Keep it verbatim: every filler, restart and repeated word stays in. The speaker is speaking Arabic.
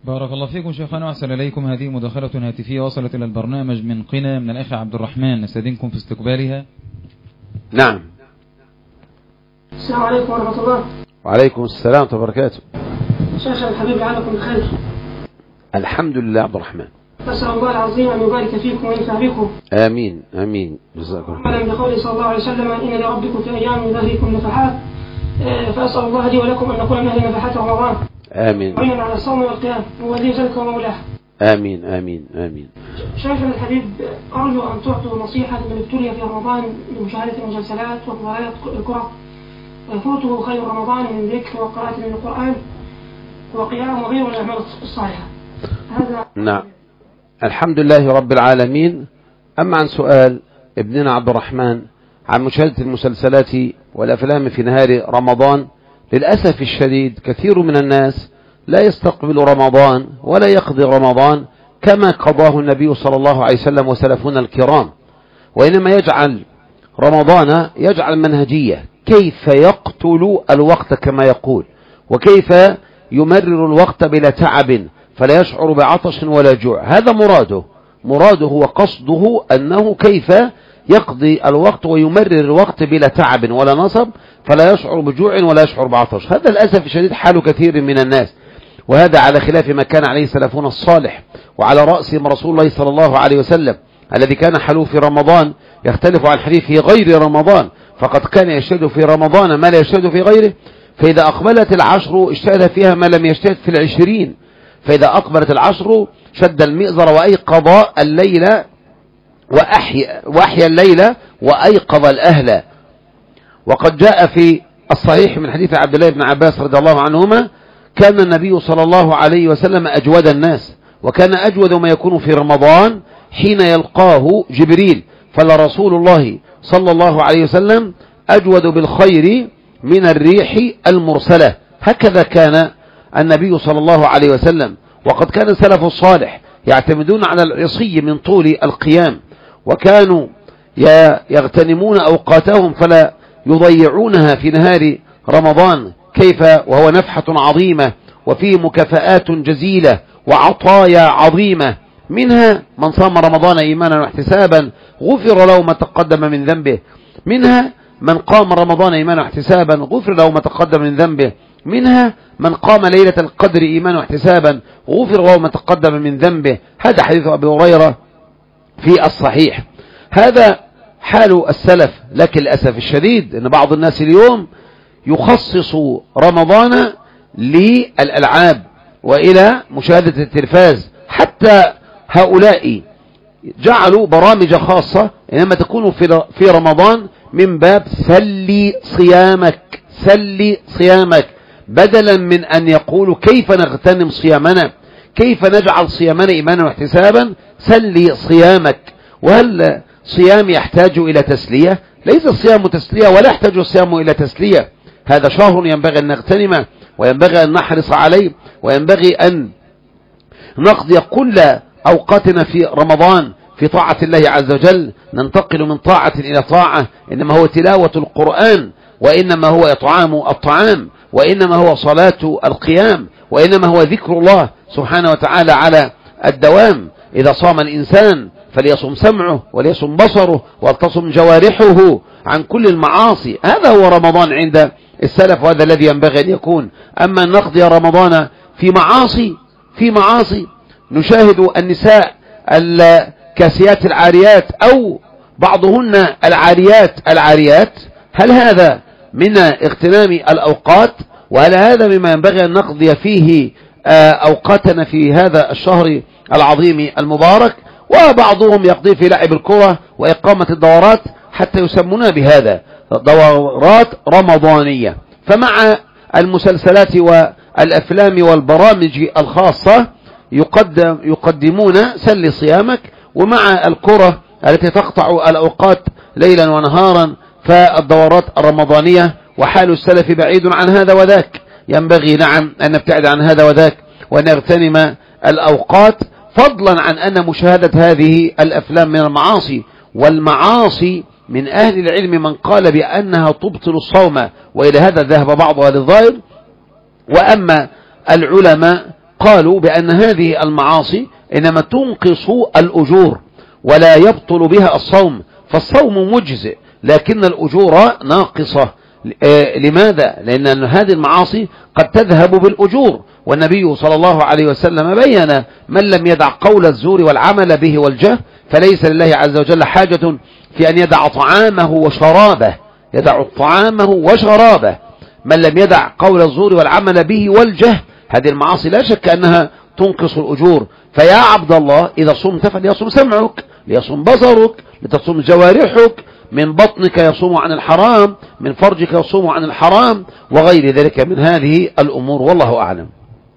بارك الله فيكم شيخنا وأحسن إليكم. هذه مداخلة هاتفية وصلت إلى البرنامج من قنا من الأخ عبد الرحمن، نستأذنكم في استقبالها. نعم. السلام عليكم ورحمة الله. وعليكم السلام ورحمة الله وبركاته. شيخ الحبيب لعلكم بخير. الحمد لله عبد الرحمن. أسأل الله العظيم أن يبارك فيكم وينفع بكم. آمين آمين. جزاكم الله. عملا بقوله صلى الله عليه وسلم إن لربكم في أيام من ظهركم نفحات، فأسأل الله لي ولكم أن نكون من أهل نفحات رمضان. آمين. عينا على الصوم والقيام وولي ذلك ومولاه. آمين آمين آمين. شيخنا الحبيب، أرجو أن تعطوا نصيحة لمن ابتلي في رمضان بمشاهدة المسلسلات ومباريات الكرة ويفوته خير رمضان من ذكر وقراءة من القرآن وقيام وغيره من الأعمال الصالحة. هذا نعم. الحمد لله رب العالمين. أما عن سؤال ابننا عبد الرحمن عن مشاهدة المسلسلات والأفلام في نهار رمضان، للأسف الشديد كثير من الناس لا يستقبل رمضان ولا يقضي رمضان كما قضاه النبي صلى الله عليه وسلم وسلفنا الكرام، وإنما يجعل رمضان يجعل منهجية كيف يقتل الوقت كما يقول، وكيف يمرر الوقت بلا تعب فلا يشعر بعطش ولا جوع. هذا مراده مراده وقصده أنه كيف يقضي الوقت ويمرر الوقت بلا تعب ولا نصب فلا يشعر بجوع ولا يشعر بعطش. هذا للأسف الشديد حال كثير من الناس، وهذا على خلاف ما كان عليه سلفنا الصالح، وعلى رأسهم رسول الله صلى الله عليه وسلم الذي كان حاله في رمضان يختلف عن حديث في غير رمضان، فقد كان يجتهد في رمضان ما لا يجتهد في غيره، فإذا أقبلت العشر اجتهد فيها ما لم يجتهد في العشرين، فإذا أقبلت العشر شد المئزر وأيقظ الليل وأحيا, وأحيا الليل وأيقظ الأهل. وقد جاء في الصحيح من حديث عبد الله بن عباس رضي الله عنهما كان النبي صلى الله عليه وسلم أجود الناس، وكان أجود ما يكون في رمضان حين يلقاه جبريل، فلرسول الله صلى الله عليه وسلم أجود بالخير من الريح المرسلة. هكذا كان النبي صلى الله عليه وسلم. وقد كان السلف الصالح يعتمدون على العصي من طول القيام، وكانوا يغتنمون أوقاتهم فلا يضيعونها في نهار رمضان، كيف وهو نفحة عظيمة وفيه مكافآت جزيلة وعطايا عظيمة، منها من صام رمضان إيمانا واحتسابا غفر له ما تقدم من ذنبه، منها من قام رمضان إيمانا واحتسابا غفر له ما تقدم من ذنبه، منها من قام ليلة القدر إيمانا واحتسابا غفر له ما تقدم من ذنبه. هذا حديث أبي هريرة في الصحيح. هذا حال السلف، لكن للأسف الشديد أن بعض الناس اليوم يخصص رمضان للألعاب وإلى مشاهدة التلفاز، حتى هؤلاء جعلوا برامج خاصة إنما تكون في رمضان من باب سلي صيامك سلي صيامك، بدلا من أن يقولوا كيف نغتنم صيامنا، كيف نجعل صيامنا إيمانا واحتسابا، سلي صيامك. وهل صيام يحتاج إلى تسلية؟ ليس الصيام تسلية ولا يحتاج الصيام إلى تسلية. هذا شهر ينبغي أن نغتنمه وينبغي أن نحرص عليه، وينبغي أن نقضي كل أوقاتنا في رمضان في طاعة الله عز وجل، ننتقل من طاعة إلى طاعة، إنما هو تلاوة القرآن، وإنما هو إطعام الطعام، وإنما هو صلاة القيام، وإنما هو ذكر الله سبحانه وتعالى على الدوام. إذا صام الإنسان فليصم سمعه وليصم بصره ولتصم جوارحه عن كل المعاصي. هذا هو رمضان عند السلف، وهذا الذي ينبغي أن يكون. أما أن نقضي رمضان في معاصي في معاصي نشاهد النساء الكاسيات العاريات أو بعضهن العاريات العاريات، هل هذا من اغتنام الأوقات؟ وهل هذا مما ينبغي أن نقضي فيه أوقاتنا في هذا الشهر العظيم المبارك؟ وبعضهم يقضي في لعب الكرة وإقامة الدورات حتى يسمونها بهذا دورات رمضانية. فمع المسلسلات والأفلام والبرامج الخاصة يقدم يقدمون سل صيامك، ومع الكرة التي تقطع الأوقات ليلا ونهارا فالدورات الرمضانية. وحال السلف بعيد عن هذا وذاك، ينبغي نعم أن نبتعد عن هذا وذاك وأن نغتنم الأوقات، فضلا عن أن مشاهدة هذه الأفلام من المعاصي. والمعاصي من أهل العلم من قال بأنها تبطل الصوم، وإلى هذا ذهب بعض أهل الظاهر. وأما العلماء قالوا بأن هذه المعاصي إنما تنقص الأجور ولا يبطل بها الصوم، فالصوم مجزئ لكن الأجور ناقصة. لماذا؟ لأن هذه المعاصي قد تذهب بالأجور، والنبي صلى الله عليه وسلم بين من لم يدع قول الزور والعمل به والجهل فليس لله عز وجل حاجة في أن يدع طعامه وشرابه، يدع طعامه وشرابه. من لم يدع قول الزور والعمل به والجهل، هذه المعاصي لا شك أنها تنقص الأجور. فيا عبد الله إذا صمت فليصم سمعك، ليصم بصرك، لتصوم جوارحك، من بطنك يصوم عن الحرام، من فرجك يصوم عن الحرام، وغير ذلك من هذه الأمور، والله أعلم.